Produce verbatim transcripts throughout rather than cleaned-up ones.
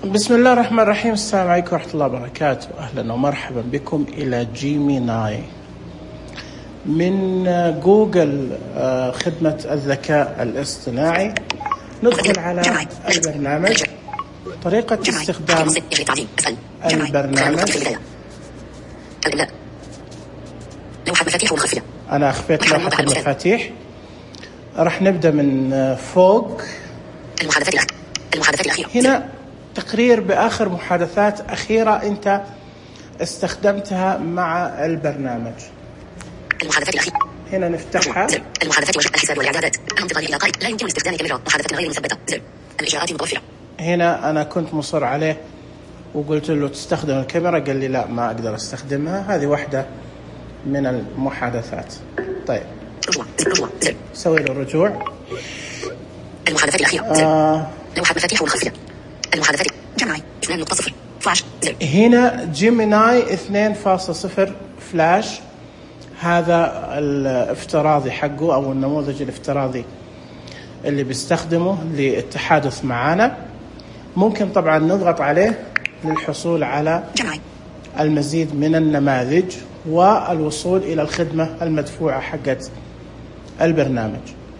بسم الله الرحمن الرحيم. السلام عليكم ورحمة الله وبركاته. أهلا ومرحبا بكم إلى جيميناي من جوجل، خدمة الذكاء الاصطناعي. ندخل على البرنامج. طريقة استخدام البرنامج، لوحة مفاتيح وخفية. أنا أخفيت لوحة المفاتيح. راح نبدأ من فوق. المحادثات المحادثات الأخيرة. هنا تقرير بآخر محادثات أخيرة أنت استخدمتها مع البرنامج. المحادثات الأخيرة. هنا نفتحها. المحادثات والحساب والإعدادات. الانتقال إلى قائد. لا يمكن استخدام كاميرا محادثة غير مثبتة. زر. الإشارات متوفرة. هنا أنا كنت مصر عليه وقلت له تستخدم الكاميرا، قال لي لا ما أقدر استخدمها. هذه واحدة من المحادثات. طيب رجوع. رجوع. زر. سوي له رجوع. المحادثات الأخيرة. زر. آه لوحة مفاتيح والخفية. المحادثات جمعي اثنين نقطة صفر فلاش. زر. هنا جيميناي اثنين فاصلة صفر فلاش، هذا الافتراضي حقه أو النموذج الافتراضي اللي بيستخدمه للتحادث معنا. ممكن طبعا نضغط عليه للحصول على جمعي. المزيد من النماذج والوصول إلى الخدمة المدفوعة حقت البرنامج.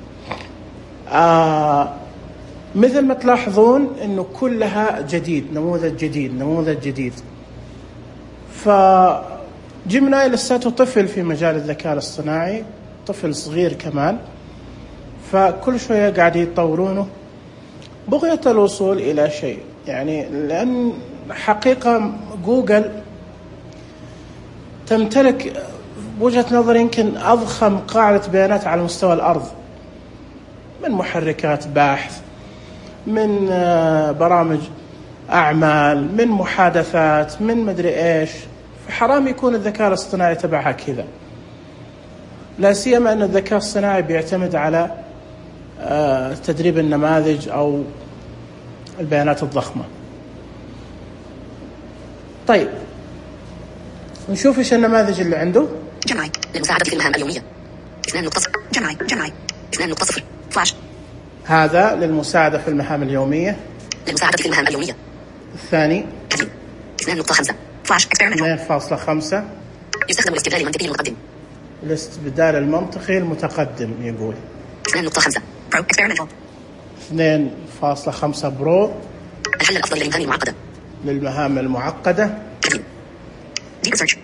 آه مثل ما تلاحظون أنه كلها جديد، نموذج جديد نموذج جديد. فجيميناي لساته طفل في مجال الذكاء الاصطناعي، طفل صغير كمان، فكل شوية قاعد يطورونه بغية الوصول إلى شيء. يعني لأن حقيقة جوجل تمتلك بوجهة نظري يمكن أضخم قاعدة بيانات على مستوى الأرض، من محركات بحث، من برامج أعمال، من محادثات، من مدري إيش. فحرام يكون الذكاء الاصطناعي تبعها كذا، لا سيما أن الذكاء الصناعي بيعتمد على تدريب النماذج أو البيانات الضخمة. طيب نشوف إيش النماذج اللي عنده. جمعي للمساعدة في المهام اليومية. اثنين نقطة صفر. جمعي جمعي اثنين نقطة صفر فلاش. هذا للمساعدة في المهام اليومية. للمساعدة في المهام اليومية. الثاني اثنين نقطة خمسة فلاش اثنين فاصلة خمسة. يستخدم الاستبدال المنطقي المتقدم. الاستبدال المنطقي المتقدم يقول. اثنين نقطة خمسة برو اكسبيرمنتال. اثنين فاصلة خمسة برو. الحل الأفضل للمهام المعقدة. للمهام المعقدة. ديب سيرش.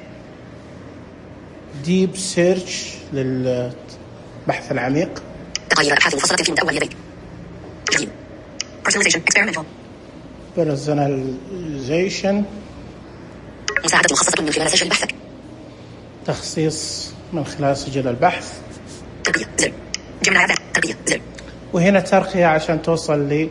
ديب سيرش للبحث العميق. تغير أبحاث مفصلة في مدون يديك. جديد. Personalization experimental. Personalization. مساعدة مخصصة من خلال سجل بحثك. تخصيص من خلال سجل البحث. ترقية زر. جمع عدد ترقية زر. وهنا ترقية عشان توصل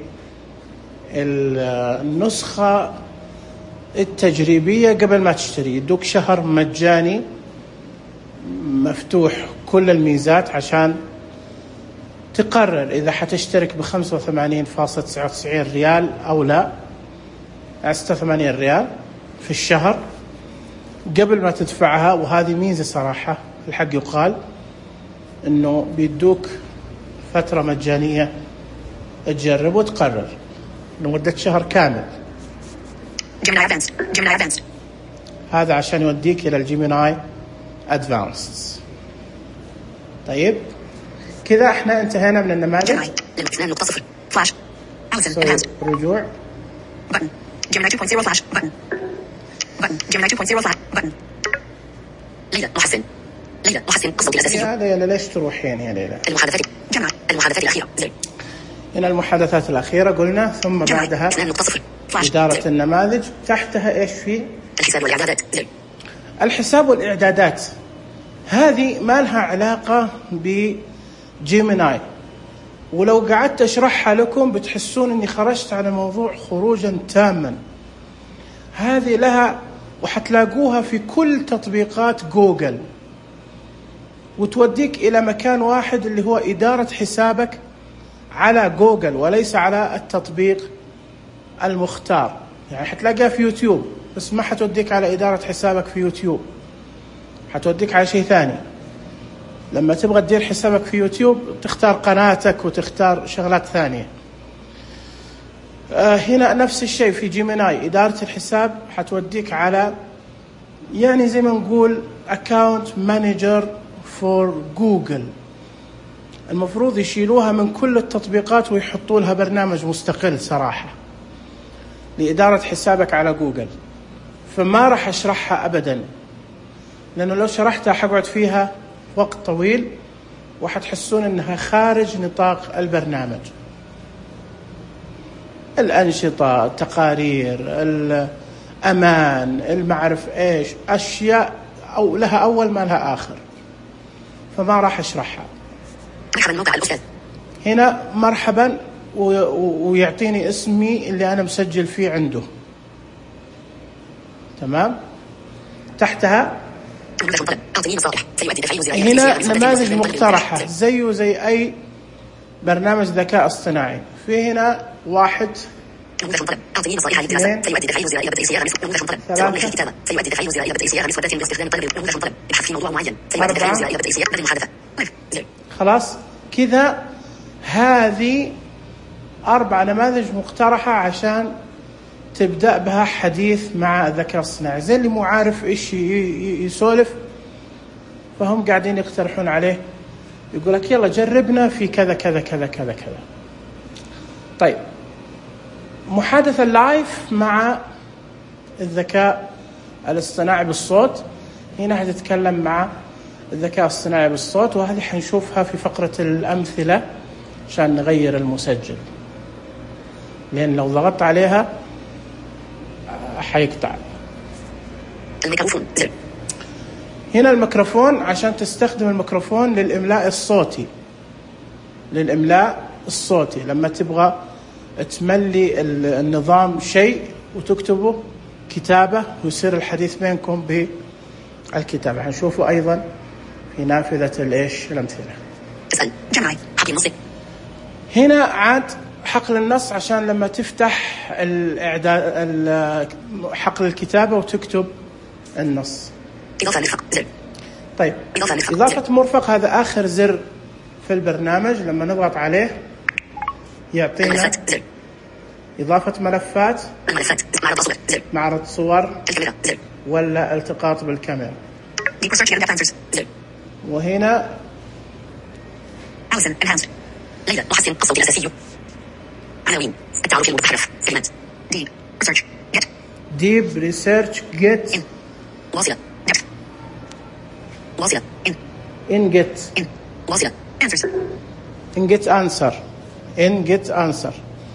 للنسخة التجريبية قبل ما تشتري. يدوك شهر مجاني مفتوح كل الميزات عشان تقرر إذا حتشترك بخمسة وثمانين فاصلة تسعة وتسعين ريال أو لا، ستة وثمانين ريال في الشهر قبل ما تدفعها. وهذه ميزة صراحة، الحق يقال إنه بيدوك فترة مجانية تجرب وتقرر لمدة شهر كامل. جيميناي أدفانس. جيميناي أدفانس. هذا عشان يوديك إلى الجيميناي أدفانس. طيب كذا احنا انتهينا من النماذج. اثنين نقطة صفر فلاش. رجوع. بutton. جيميناي اثنين فاصلة صفر فلاش. button. button. جيميناي اثنين فاصلة صفر فلاش. button. ليلى محسن. ليلى محسن الصوت الأساسي. يا ليلى ليش تروحين يا ليلى؟ المحادثات جمع المحادثات الأخيرة. زر. هنا المحادثات الأخيرة قلنا، ثم بعدها اثنين نقطة صفر فلاش. إدارة زر. النماذج. تحتها إيش في؟ الحساب والإعدادات. زر. الحساب والإعدادات هذه ما لها علاقة بجيميناي، ولو قعدت أشرحها لكم بتحسون أني خرجت على موضوع خروجا تاما. هذه لها وحتلاقوها في كل تطبيقات جوجل، وتوديك إلى مكان واحد اللي هو إدارة حسابك على جوجل وليس على التطبيق المختار. يعني حتلاقيها في يوتيوب بس ما حتوديك على إدارة حسابك في يوتيوب، حتوديك على شيء ثاني. لما تبغى تدير حسابك في يوتيوب تختار قناتك وتختار شغلات ثانية. آه هنا نفس الشيء في جيميناي، إدارة الحساب حتوديك على يعني زي ما نقول account manager for جوجل. المفروض يشيلوها من كل التطبيقات ويحطوا لها برنامج مستقل صراحة لإدارة حسابك على جوجل. فما راح أشرحها أبدا، لأنه لو شرحتها حقعد فيها وقت طويل وحتحسون أنها خارج نطاق البرنامج. الأنشطة، التقارير، الأمان، المعرف إيش، أشياء أو لها أول ما لها آخر، فما راح أشرحها. مرحبا موقع الأستاذ. هنا مرحبا ويعطيني اسمي اللي أنا مسجل فيه عنده. تمام. تحتها هنا نماذج مقترحة زيه زي أي برنامج ذكاء اصطناعي. في هنا واحد أعطني نصائح للدراسة سيؤدي تفعيل زر إلى بدء صياغة ثلاثة الكتابة سيؤدي تفعيل زر إلى بدء صياغة مسودة باستخدام الطلب نموذج طلب البحث في موضوع معين سيؤدي تفعيل زر إلى بدء صياغة بدء المحادثة. خلاص كذا هذه أربع نماذج مقترحة عشان تبدأ بها حديث مع الذكاء الصناعي. زي اللي مو عارف إيش يسولف فهم قاعدين يقترحون عليه، يقول لك يلا جربنا في كذا كذا كذا كذا كذا. طيب محادثة لايف مع الذكاء الاصطناعي بالصوت. هنا هتتكلم مع الذكاء الصناعي بالصوت، وهذه حنشوفها في فقرة الأمثلة عشان نغير المسجل، لأن لو ضغطت عليها حيقطع. الميكروفون. هنا الميكروفون عشان تستخدم الميكروفون للإملاء الصوتي، للإملاء الصوتي لما تبغى تملي النظام شيء وتكتبه كتابة ويصير الحديث بينكم بالكتابة. هنشوفه أيضا في نافذة الإيش الأمثلة. اسأل جمعي حقل النص. هنا عاد حقل النص عشان لما تفتح الإعداد حقل الكتابة وتكتب النص. إضافة مرفق زر. طيب إضافة مرفق. إضافة مرفق هذا آخر زر في البرنامج، لما نضغط عليه يعطينا ملفات زر. إضافة ملفات. الملفات معرض صور زر. معرض صور. الكاميرا زر. ولا التقاط بالكاميرا. Deep search and answers زر. وهنا Allison enhanced. ليلى محسن الصوت الأساسي. عناوين التعرف المتحرف segment. Deep research get. Deep research get. in واصلة depth. واصلة in. in get. in واصلة answers. in get answer. in get answer.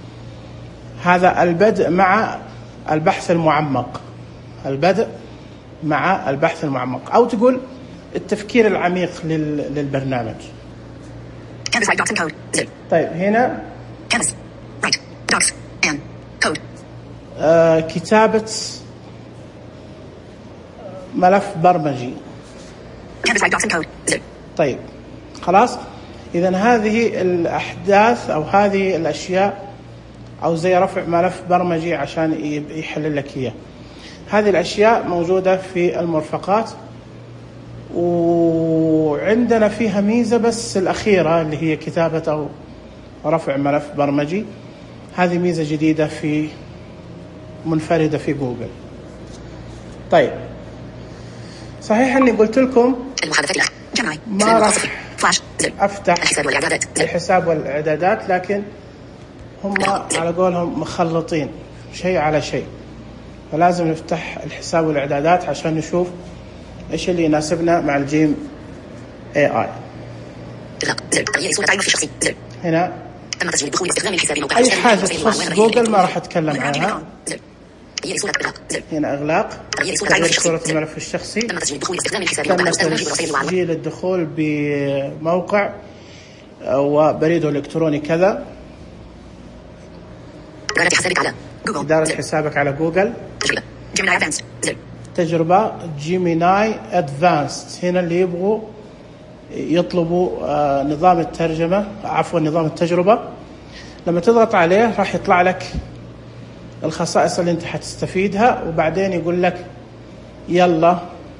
هذا البدء مع البحث المعمق. البدء مع البحث المعمق، أو تقول التفكير العميق للبرنامج. Canvas write docs and code زر. طيب هنا Canvas write docs and code. آه كتابة ملف برمجي. Canvas write docs and code زر. طيب خلاص، إذن هذه الأحداث أو هذه الأشياء، أو زي رفع ملف برمجي عشان يحلل لك إياه. هذه الأشياء موجودة في المرفقات، وعندنا فيها ميزة بس الأخيرة اللي هي كتابة أو رفع ملف برمجي. هذه ميزة جديدة في منفردة في جوجل. طيب صحيح أني قلت لكم المحادثات جمعي ما راح فلاش زر. أفتح الحساب والإعدادات زر. الحساب والإعدادات، لكن هم على قولهم مخلطين شيء على شيء، فلازم نفتح الحساب والإعدادات عشان نشوف إيش اللي يناسبنا مع الجيم إيه آي. إطلاق زر. تغيير صورة عين في الشخصي زر. هنا تم تسجيل الدخول باستخدام الحساب موقع أي حاجة تخص جوجل ما راح أتكلم عنها. زر. تغيير صورة إغلاق زر. هنا إغلاق. تغيير صورة عين في الشخصي صورة زر. الملف الشخصي. تم تسجيل الدخول باستخدام الحساب تم موقع المستخدم في رسائل المعلومات. تسجيل الدخول بموقع وبريده الإلكتروني كذا. إدارة حسابك على جوجل. إدارة زر. حسابك على جوجل. تجربة جيميناي أدفانسد زر. تجربة جيميناي أدفانسد. هنا اللي يبغوا يطلبوا آه نظام الترجمة، عفوا نظام التجربة، لما تضغط عليه راح يطلع لك الخصائص اللي انت حتستفيدها، وبعدين يقول لك يلا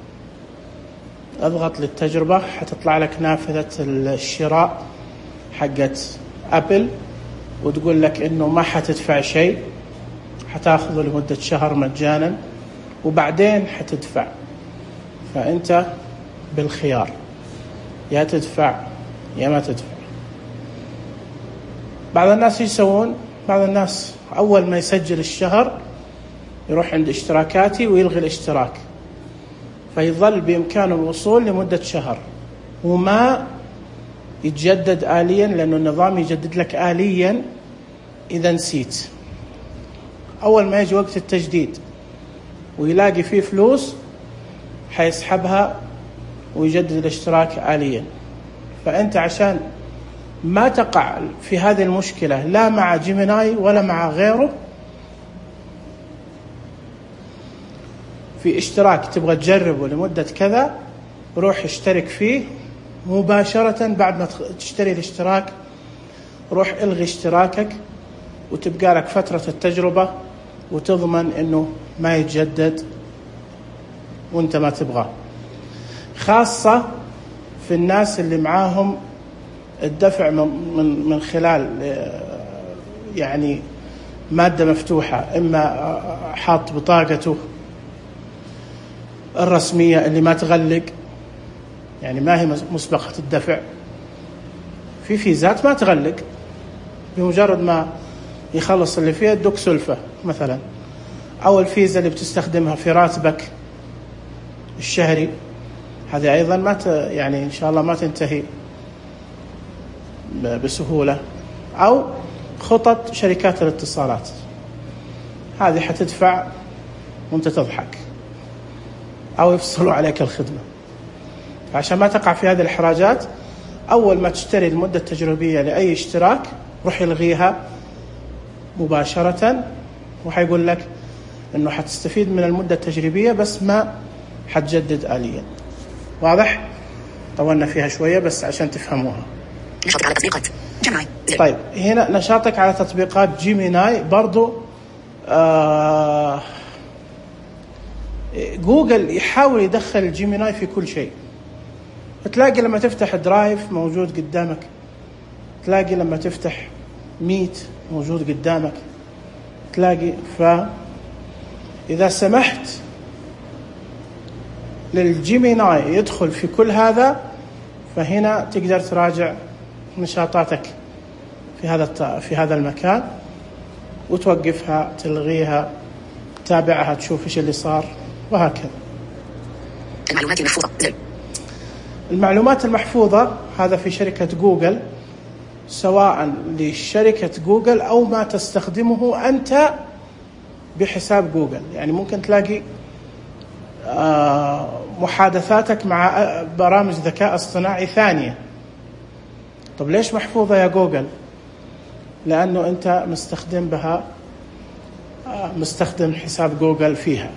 اضغط للتجربة. حتطلع لك نافذة الشراء حقت أبل، وتقول لك إنه ما حتدفع شيء، حتاخذه لمدة شهر مجانا وبعدين حتدفع. فأنت بالخيار، يا تدفع يا ما تدفع. بعض الناس يسوون، بعض الناس أول ما يسجل الشهر يروح عند اشتراكاتي ويلغي الاشتراك، فيظل بإمكانه الوصول لمدة شهر وما يتجدد آليا، لأنه النظام يجدد لك آليا إذا نسيت. أول ما يجي وقت التجديد ويلاقي فيه فلوس حيسحبها ويجدد الاشتراك آليا. فأنت عشان ما تقع في هذه المشكلة لا مع جيميناي ولا مع غيره، في اشتراك تبغى تجربه لمدة كذا، روح اشترك فيه مباشرة. بعد ما تشتري الاشتراك روح الغي اشتراكك وتبقى لك فترة التجربة، وتضمن انه ما يتجدد وانت ما تبغاه. خاصة في الناس اللي معاهم الدفع من من خلال يعني مادة مفتوحة، إما حاط بطاقته الرسمية اللي ما تغلق، يعني ما هي مسبقة الدفع. في فيزات ما تغلق، بمجرد ما يخلص اللي فيها يدوك سلفة مثلا، أو الفيزا اللي بتستخدمها في راتبك الشهري، هذه أيضا ما ت... يعني إن شاء الله ما تنتهي بسهولة. أو خطط شركات الاتصالات، هذه حتدفع وانت تضحك أو يفصلوا عليك الخدمة. عشان ما تقع في هذه الإحراجات، أول ما تشتري المدة التجريبية لأي اشتراك روح يلغيها مباشرة، وحيقول لك أنه حتستفيد من المدة التجريبية بس ما حتجدد آليا. واضح؟ طولنا فيها شوية بس عشان تفهموها. نشاطك على تطبيقات جيميناي. طيب هنا نشاطك على تطبيقات جيميناي برضو. آه جوجل يحاول يدخل جيميناي في كل شيء. تلاقي لما تفتح درايف موجود قدامك، تلاقي لما تفتح ميت موجود قدامك، تلاقي. فإذا سمحت للجيميناي يدخل في كل هذا، فهنا تقدر تراجع نشاطاتك في هذا في هذا المكان وتوقفها، تلغيها، تتابعها، تشوف ايش اللي صار، وهكذا. المعلومات المحفوظة. المعلومات المحفوظة هذا في شركة جوجل، سواء لشركة جوجل أو ما تستخدمه أنت بحساب جوجل. يعني ممكن تلاقي محادثاتك مع برامج ذكاء اصطناعي ثانية. طب ليش محفوظة يا جوجل؟ لأنه أنت مستخدم بها، مستخدم حساب جوجل فيها.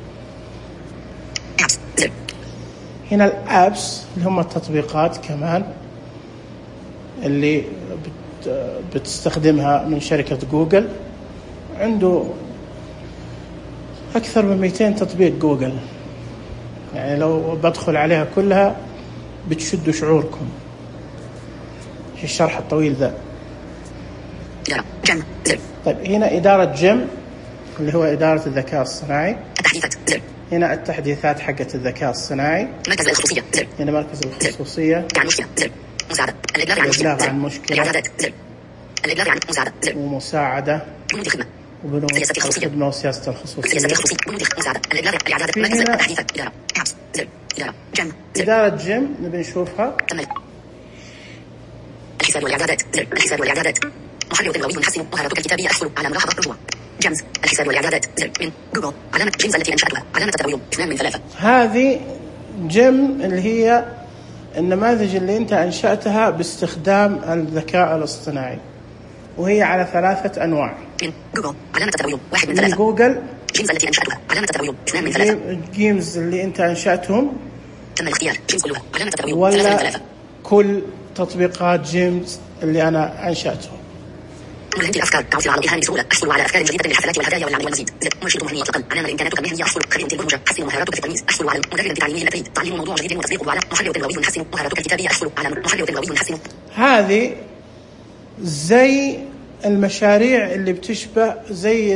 هنا الابس اللي هم التطبيقات كمان اللي بتستخدمها من شركة جوجل، عنده أكثر من مئتين تطبيق جوجل، يعني لو بدخل عليها كلها بتشدوا شعوركم في الشرح الطويل ذا. طيب هنا إدارة جيم اللي هو إدارة الذكاء الصناعي. هنا التحديثات حقت الذكاء الصناعي. مركز الخصوصية. هنا مركز الخصوصية. عن مشكلة. مساعدة. الإبلاغ عن مشكلة. عن مشكلة. الإعدادات. الإبلاغ عن مساعدة. ومساعدة. بنود الخدمة. وبنود الخدمة وسياسة الخصوصية. سياسة الخصوصية. بنود مساعدة. الإبلاغ. الإعدادات. مركز التحديثات. إدارة. أبس. إدارة. جيم. إدارة جيم نبي نشوفها. الحساب والإعدادات. الحساب والإعدادات. محرر تنووي يحسن مهاراتك الكتابية. أحصل على ملاحظة رجوع. جيمز. الحساب والإعدادات. من جوجل. علامة جيمز التي أنشأتها. علامة التدوين. اثنان من ثلاثة. هذه جيم اللي هي النماذج اللي أنت أنشأتها باستخدام الذكاء الاصطناعي، وهي على ثلاثة أنواع. من جوجل. علامة التدوين. واحد من ثلاثة. من جوجل. جيمز التي أنشأتها. علامة التدوين. اثنان من ثلاثة. جيمز اللي أنت أنشأتهم. تم الاختيار. جيمز كلها. علامة التدوين. ثلاثة من ثلاثة. كل تطبيقات جيمز اللي أنا أنشأتهم. ملهمة الأفكار. تعثر على الإلهام بسهولة. أحصل على أفكار جديدة للحفلات والهدايا واللعب والمزيد. مرشد مهني يطلق. علامة إمكاناتك المهنية. أحصل خبير البرمجة. حسن مهاراتك في التمييز. أحصل على مدرب تعليمي للتدريب. تعليم موضوع جديد وتطبيقه على محرر تنووي يحسن مهاراتك الكتابية. أحصل على محرر تنووي يحسن. هذه زي المشاريع اللي بتشبه زي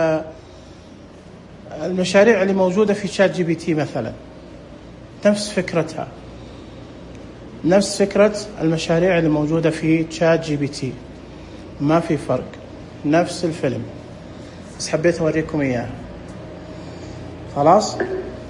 المشاريع اللي موجودة في شات جي بي تي مثلا، نفس فكرتها، نفس فكرة المشاريع اللي موجودة في شات جي بي تي، ما في فرق، نفس الفيلم، بس حبيت أوريكم إياه. خلاص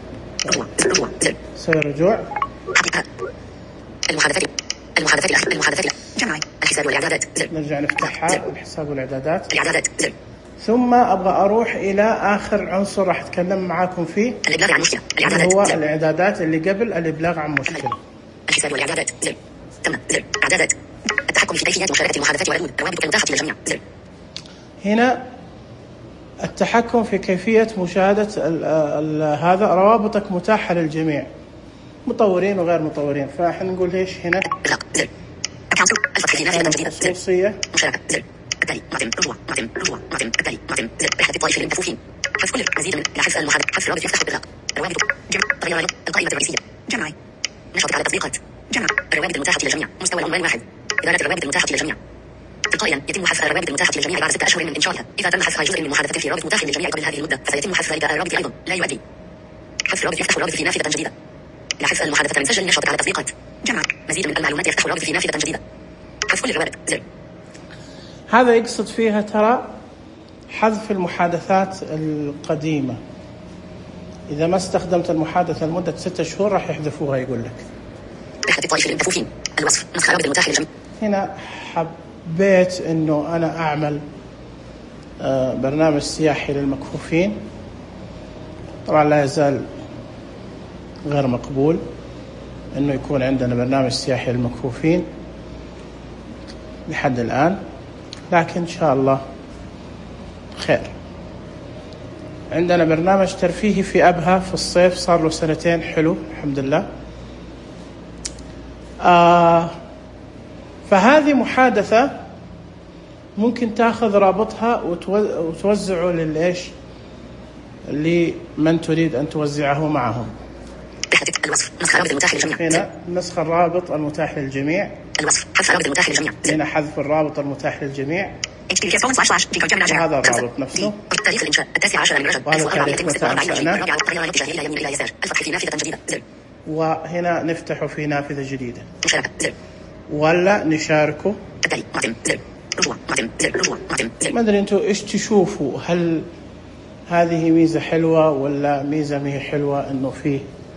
سوي رجوع. المحادثات المحادثات المحادثات جمع الحساب والإعدادات. نرجع نفتحها، الحساب والإعدادات. الإعدادات. ثم أبغى أروح إلى آخر عنصر راح أتكلم معاكم فيه، الإبلاغ عن مشكلة. الإعدادات. هو الإعدادات اللي قبل الإبلاغ عن مشكلة. الحساب والإعدادات. زر. تم. زر. إعدادات. التحكم في كيفية مشاركة المحادثات والردود. روابط المتاحة للجميع. زر. هنا التحكم في كيفية مشاهدة ال ال هذا، روابطك متاحة للجميع، مطورين وغير مطورين. فاحنا نقول ليش هنا زر. الفتح في نافذة جديدة. خصوصية. مشاركة. زر. التالي. معتم. رجوع. معتم. رجوع. معتم. التالي. معتم. زر. رحلة الطائف للمكفوفين. حذف كل مزيد من حذف المحادثة. حذف الرابط يفتح الإطلاق. روابط. جمع. تغيير القائمة الرئيسية. جمع. نشاط على التطبيقات. جمع. الروابط المتاحة للجميع. مستوى العنوان واحد. إدارة الروابط المتاحة للجميع. تلقائيا يتم حذف الروابط المتاحة للجميع بعد ستة أشهر من إنشائها. إذا تم حذف جزء من محادثة في رابط متاح للجميع قبل هذه المدة، فسيتم حذف ذلك الرابط أيضا. لا يؤدي. حذف الرابط يفتح الرابط في نافذة جديدة. لحذف المحادثة من سجل نشاطك على التطبيقات. جمع. مزيد من المعلومات يفتح الرابط في نافذة جديدة. حذف كل الروابط. زر. هذا يقصد فيها ترى حذف المحادثات القديمة. إذا ما استخدمت المحادثة لمدة ستة شهور راح يحذفوها. يقول لك رحلة الطائف للمكفوفين. الوصف. نسخ الرابط المتاح للجميع. هنا حبيت إنه أنا أعمل برنامج سياحي للمكفوفين. طبعا لا يزال غير مقبول إنه يكون عندنا برنامج سياحي للمكفوفين لحد الآن، لكن إن شاء الله خير. عندنا برنامج ترفيهي في أبها في الصيف، صار له سنتين، حلو الحمد لله. آه فهذه محادثة ممكن تأخذ رابطها وتوزعه للإيش لمن تريد أن توزعه معهم. الوصف. نسخ الرابط المتاح للجميع. هنا نسخ الرابط المتاح للجميع. الوصف. حذف الرابط المتاح للجميع. هنا حذف الرابط المتاح للجميع. هذا الرابط نفسه. تاريخ الإنشاء التاسع عشر من رجب ألف وأربعمائة وستة وأربعين. الرابعة الطريقة الاتجاه إلى يمين إلى يسار. الفتح في نافذة جديدة. زر. وهنا نفتحه في نافذة جديدة. مشاركة. زر. ولا نشاركه. التالي. معتم. زر. رجوع. معتم. زر. رجوع. معتم. زر. ما أدري أنتوا إيش تشوفوا، هل هذه ميزة حلوة ولا ميزة ما هي حلوة؟ إنه فيه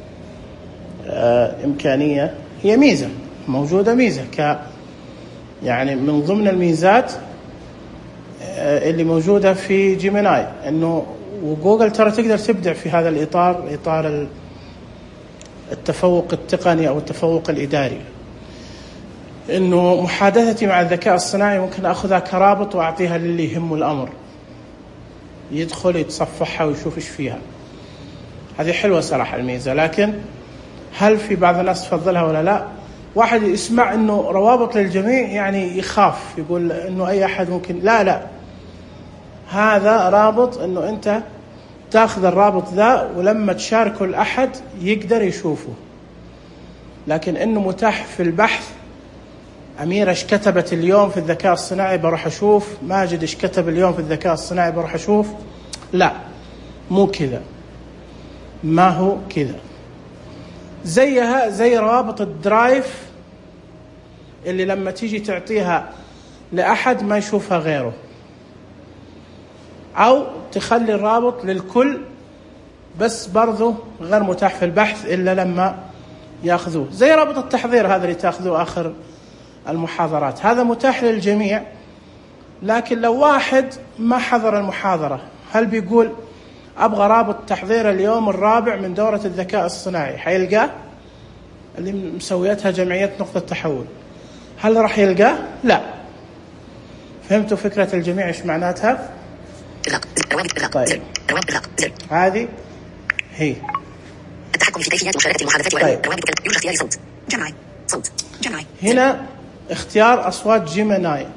آه إمكانية، هي ميزة موجودة، ميزة ك يعني من ضمن الميزات آه اللي موجودة في جيميناي، إنه وجوجل ترى تقدر تبدع في هذا الإطار، إطار التفوق التقني أو التفوق الإداري. إنه محادثتي مع الذكاء الصناعي ممكن أخذها كرابط وأعطيها للي يهمه الأمر، يدخل يتصفحها ويشوف إيش فيها. هذه حلوة صراحة الميزة، لكن هل في بعض الناس تفضلها ولا لا؟ واحد يسمع إنه روابط للجميع يعني يخاف، يقول إنه أي أحد ممكن. لا لا، هذا رابط إنه أنت تأخذ الرابط ذا ولما تشاركه الأحد يقدر يشوفه. لكن إنه متاح في البحث، أميرة إيش كتبت اليوم في الذكاء الصناعي بروح أشوف، ماجد إيش كتب اليوم في الذكاء الصناعي بروح أشوف. لا، مو كذا، ما هو كذا. زيها زي روابط الدرايف اللي لما تيجي تعطيها لأحد ما يشوفها غيره، أو تخلي الرابط للكل بس برضو غير متاح في البحث إلا لما يأخذوه. زي رابط التحضير هذا اللي تأخذوه آخر المحاضرات، هذا متاح للجميع، لكن لو واحد ما حضر المحاضرة هل بيقول أبغى رابط تحضير اليوم الرابع من دورة الذكاء الصناعي، حيلقاه؟ اللي مسويتها جمعية نقطة تحول، هل راح يلقاه؟ لا. فهمتوا فكرة الجميع إيش معناتها؟ طيب. هذه هي التحكم في كيفية مشاركة المحادثات والروابط. طيب. يوجد اختيار صوت. جمعي. صوت. جمعي. هنا اختيار أصوات جيميناي،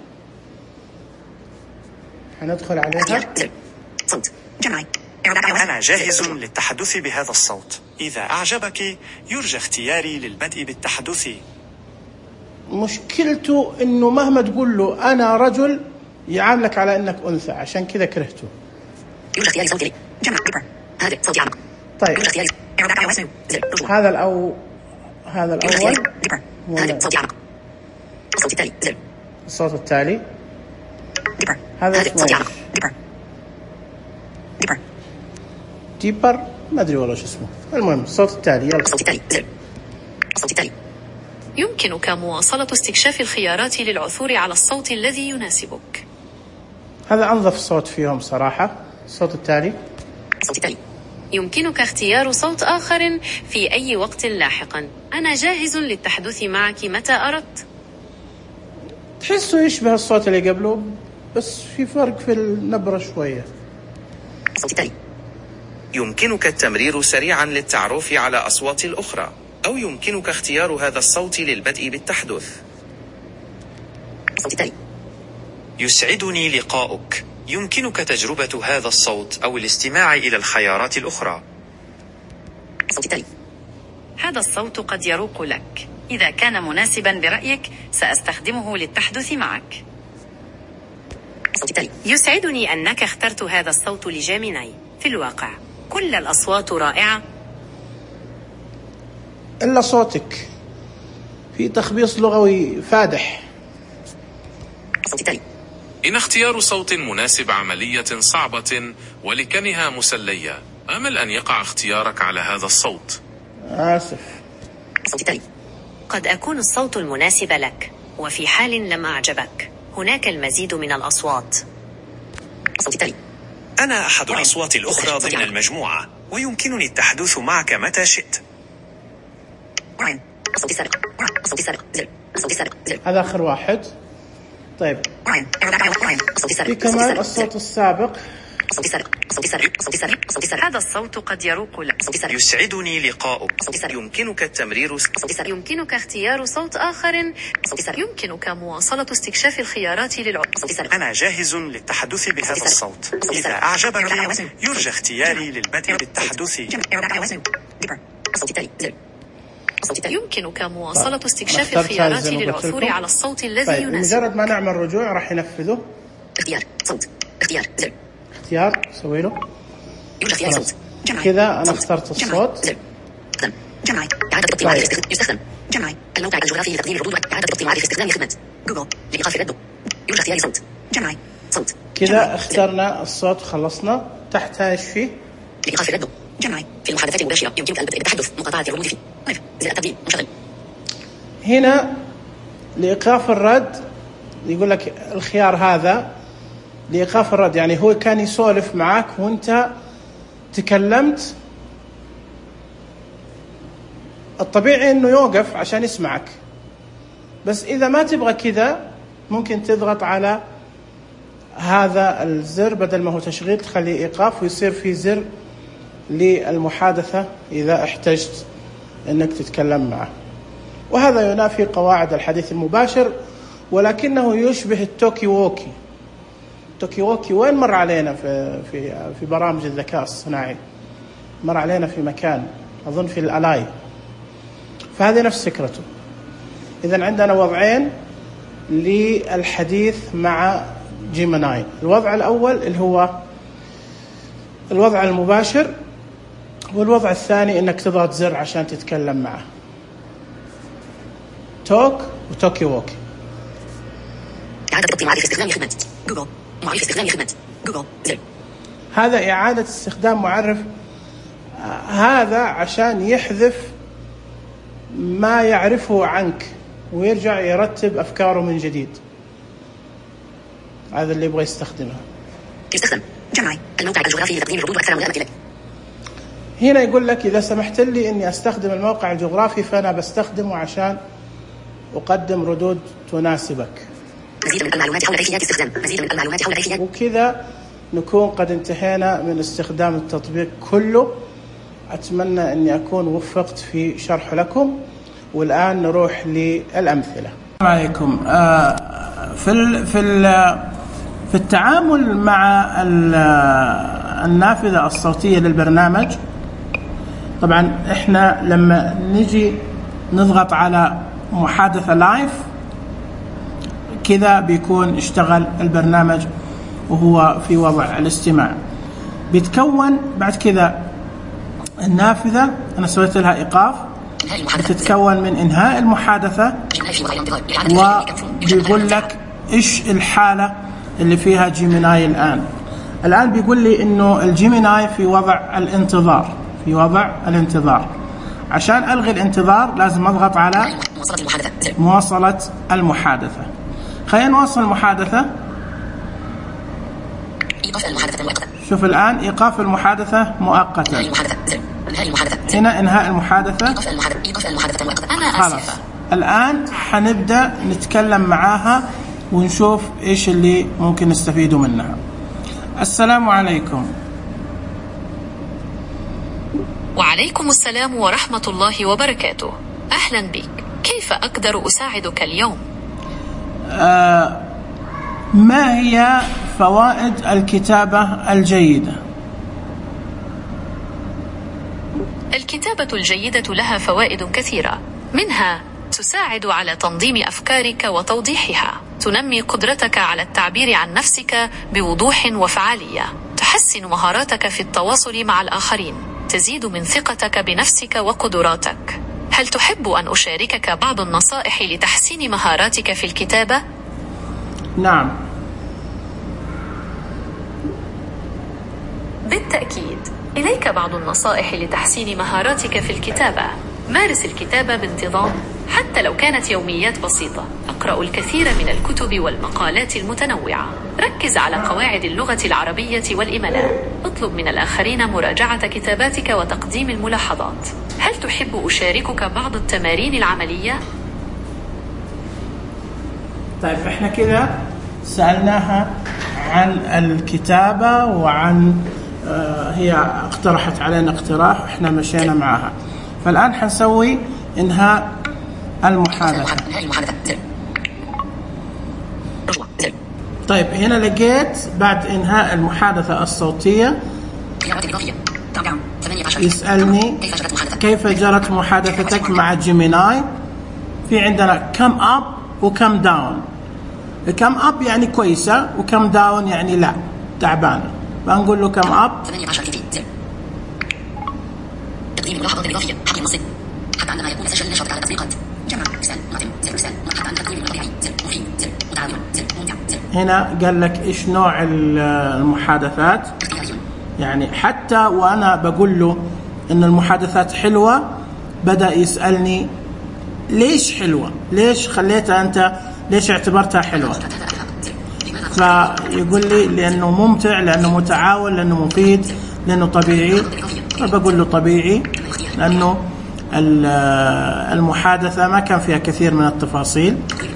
حندخل عليها. صوت. جمعي. أنا جاهز للتحدث بهذا الصوت. إذا أعجبك يرجى اختياري للبدء بالتحدث. مشكلته إنه مهما تقول له أنا رجل يعاملك على انك انثى، عشان كذا كرهته. يوجد اختياري صوتي جمع ديبر هذا صوتي عمق. طيب يوجد اختياري هذا الأو هذا الأول ديبر هذا صوتي عمق. الصوت التالي زر. الصوت التالي ديبر هذا هذا صوتي عمق. ديبر ديبر ديبر ما ادري والله شو اسمه. المهم الصوت التالي يلا. الصوت التالي زر. الصوت التالي. يمكنك مواصلة استكشاف الخيارات للعثور على الصوت الذي يناسبك. هذا أنظف صوت فيهم صراحة. الصوت التالي. الصوت التالي. يمكنك اختيار صوت آخر في أي وقت لاحقا. أنا جاهز للتحدث معك متى أردت. تحسه يشبه الصوت اللي قبله، بس في فرق في النبرة شوية. الصوت التالي. يمكنك التمرير سريعا للتعرف على أصوات الأخرى، أو يمكنك اختيار هذا الصوت للبدء بالتحدث. الصوت التالي. يسعدني لقاؤك. يمكنك تجربة هذا الصوت أو الاستماع إلى الخيارات الأخرى. الصوت التالي. هذا الصوت قد يروق لك. إذا كان مناسبا برأيك سأستخدمه للتحدث معك. الصوت التالي. يسعدني أنك اخترت هذا الصوت لجيميناي. في الواقع كل الأصوات رائعة إلا صوتك، في تخبيص لغوي فادح. الصوت التالي. إن اختيار صوت مناسب عملية صعبة ولكنها مسلية. أمل أن يقع اختيارك على هذا الصوت. آسف. الصوت التالي. قد أكون الصوت المناسب لك، وفي حال لم أعجبك هناك المزيد من الأصوات. الصوت التالي. أنا أحد الأصوات الأخرى ضمن المجموعة، ويمكنني التحدث معك متى شئت. راين. الصوت السابق. الصوت السابق زر. الصوت السابق زر. هذا آخر واحد. طيب راين. راين. الصوت السابق. في كمان الصوت السابق. الصوت السابق. الصوت السابق. الصوت السابق. الصوت السابق. هذا الصوت قد يروق لك. الصوت السابق. يسعدني لقاؤك. الصوت السابق. يمكنك التمرير الصوت السابق. يمكنك اختيار صوت آخر. الصوت السابق. يمكنك مواصلة استكشاف الخيارات للعثور. الصوت السابق. أنا جاهز للتحدث بهذا الصوت. إذا أعجبك يرجى اختياري للبدء بالتحدث. ديبر. الصوت التالي زر. الصوت التالي. يمكنك مواصلة استكشاف اخترت الخيارات هذا زي ما قلت للعثور لكم. على الصوت الذي طيب يناسبك. مجرد ما نعمل رجوع راح ينفذه. اختيار صوت. اختيار زر. اختيار سوي له. يوجد اختيار صوت. جمعي. كذا أنا صوت. اخترت الصوت. جمعي. زر. استخدام. جمعي. إعادة ضبط المعرفة استخدام. يستخدم. جمعي. الموقع الجغرافي لتقديم الردود وإعادة ضبط المعرفة استخدام خدمة جوجل لإيقاف الرد. يوجد اختيار صوت. جمعي. صوت. كذا اخترنا الصوت وخلصنا. تحتها ايش فيه؟ لإيقاف الرد. جمعي. في المحادثات المباشرة يمكنك البدء بالتحدث. مقاطعة الردود فيه. طيب. زر التقديم مشغل. هنا لإيقاف الرد يقول لك الخيار هذا لإيقاف الرد، يعني هو كان يسولف معك وانت تكلمت، الطبيعي انه يوقف عشان يسمعك، بس اذا ما تبغى كذا ممكن تضغط على هذا الزر بدل ما هو تشغيل تخليه ايقاف ويصير في زر للمحادثة اذا احتجت انك تتكلم معه. وهذا ينافي قواعد الحديث المباشر، ولكنه يشبه التوكي ووكي. توكي ووكي وين مر علينا في في في برامج الذكاء الصناعي؟ مر علينا في مكان اظن في الالاي. فهذه نفس فكرته. إذن عندنا وضعين للحديث مع جيميناي. الوضع الأول اللي هو الوضع المباشر، والوضع الثاني إنك تضغط زر عشان تتكلم معه. توك وتوكي ووكي. إعادة ضبط معرفة استخدام خدمة جوجل. معرفة استخدام خدمة جوجل زر. هذا إعادة استخدام معرف، هذا عشان يحذف ما يعرفه عنك ويرجع يرتب أفكاره من جديد. هذا اللي يبغى يستخدمها. يستخدم جمعي. الموقع الجغرافي لتقديم الردود وأكثر ملائمة إليك. هنا يقول لك إذا سمحت لي إني أستخدم الموقع الجغرافي فأنا بستخدمه عشان أقدم ردود تناسبك. مزيد من المعلومات حول كيفية استخدام. مزيد من المعلومات حول كيفية. وكذا نكون قد انتهينا من استخدام التطبيق كله. أتمنى أني أكون وفقت في شرحه لكم. والآن نروح للأمثلة. السلام عليكم. في ال في ال في التعامل مع النافذة الصوتية للبرنامج، طبعا إحنا لما نجي نضغط على محادثة لايف كذا بيكون اشتغل البرنامج وهو في وضع الاستماع. بيتكون بعد كذا النافذة، أنا سويت لها إيقاف، بتتكون من إنهاء المحادثة، وبيقول لك إيش الحالة اللي فيها جيميناي الآن. الآن بيقول لي إنه الجيميناي في وضع الانتظار، في وضع الانتظار. عشان ألغي الانتظار لازم أضغط على مواصلة المحادثة. خلينا نواصل المحادثة. شوف الآن إيقاف المحادثة مؤقتا. هنا إنهاء المحادثة. خلاص الآن حنبدأ نتكلم معاها ونشوف إيش اللي ممكن نستفيده منها. السلام عليكم. وعليكم السلام ورحمة الله وبركاته. أهلا بك، كيف أقدر أساعدك اليوم؟ آه ما هي فوائد الكتابة الجيدة؟ الكتابة الجيدة لها فوائد كثيرة، منها تساعد على تنظيم أفكارك وتوضيحها، تنمي قدرتك على التعبير عن نفسك بوضوح وفعالية، تحسن مهاراتك في التواصل مع الآخرين، تزيد من ثقتك بنفسك وقدراتك. هل تحب أن أشاركك بعض النصائح لتحسين مهاراتك في الكتابة؟ نعم. بالتأكيد، إليك بعض النصائح لتحسين مهاراتك في الكتابة. مارس الكتابة بانتظام حتى لو كانت يوميات بسيطة. اقرأ الكثير من الكتب والمقالات المتنوعة. ركز على قواعد اللغة العربية والإملاء. اطلب من الآخرين مراجعة كتاباتك وتقديم الملاحظات. هل تحب أشاركك بعض التمارين العملية؟ طيب احنا كده سألناها عن الكتابة وعن آه هي اقترحت علينا اقتراح واحنا مشينا معها. فالآن حنسوي إنهاء المحادثة. طيب هنا لقيت بعد إنهاء المحادثة الصوتية يسألني كيف جرت محادثتك مع جيميناي. في عندنا كم أب وكم داون. كم أب يعني كويسة وكم داون يعني لا تعبانة. فنقول له كم أب. تقديم الملاحظات الإضافية حق المصدر حتى عندما يكون مسجل نشاط على التطبيقات جمع إرسال معتم إرسال حتى عند تقديم المطبعي مفيد متعاون ممتع. هنا قال لك إيش نوع المحادثات. يعني حتى وأنا بقول له إن المحادثات حلوة بدأ يسألني ليش حلوة، ليش خليتها أنت، ليش اعتبرتها حلوة. فيقول لي لأنه ممتع، لأنه متعاون، لأنه مفيد، لأنه طبيعي. فبقول له طبيعي لأنه المحادثة ما كان فيها كثير من التفاصيل.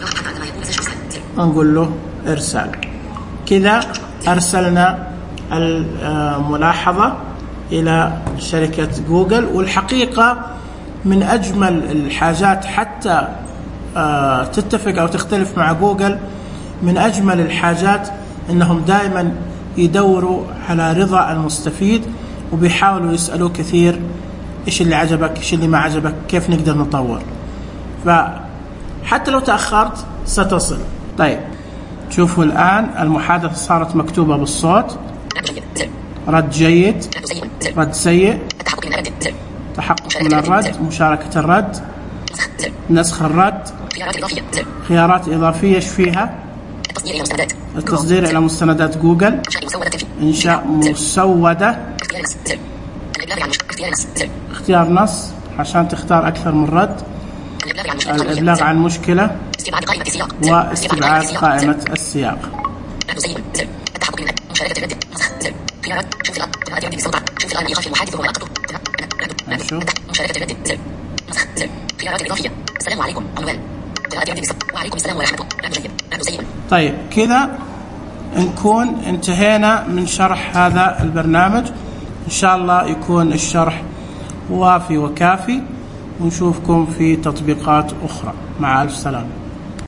نقول له إرسال. كذا أرسلنا الملاحظة إلى شركة جوجل. والحقيقة من أجمل الحاجات حتى تتفق أو تختلف مع جوجل، من أجمل الحاجات أنهم دائما يدوروا على رضا المستفيد وبيحاولوا يسألوا كثير إيش اللي عجبك، إيش اللي ما عجبك، كيف نقدر نطور. فحتى لو تأخرت ستصل. طيب شوفوا الآن المحادثة صارت مكتوبة بالصوت. رد جيد، رد سيء، تحقق من الرد، مشاركة الرد، نسخ الرد، خيارات إضافية إيش فيها، التصدير إلى مستندات جوجل، إنشاء مسودة، اختيار نص عشان تختار أكثر من رد، الإبلاغ عن مشكلة، واستبعاد قائمة السياق. طيب كذا نكون انتهينا من شرح هذا البرنامج. إن شاء الله يكون الشرح وافي وكافي، ونشوفكم في تطبيقات أخرى. مع ألف سلامة.